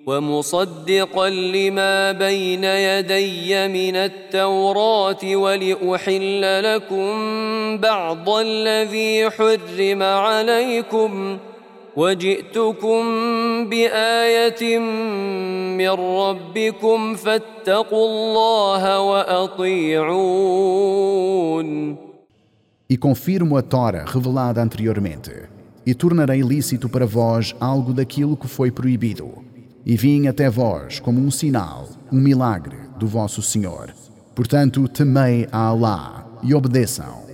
ومصدقا لما بين يدي من التوراة ولأحل لكم بعض الذي حرم عليكم وجئتكم بآية من ربكم فاتقوا الله وأطيعون. E confirmo a Tora revelada anteriormente, e tornarei lícito para vós algo daquilo que foi proibido. E vim até vós como um sinal, um milagre do vosso Senhor. Portanto, temei a Allah e obedeçam.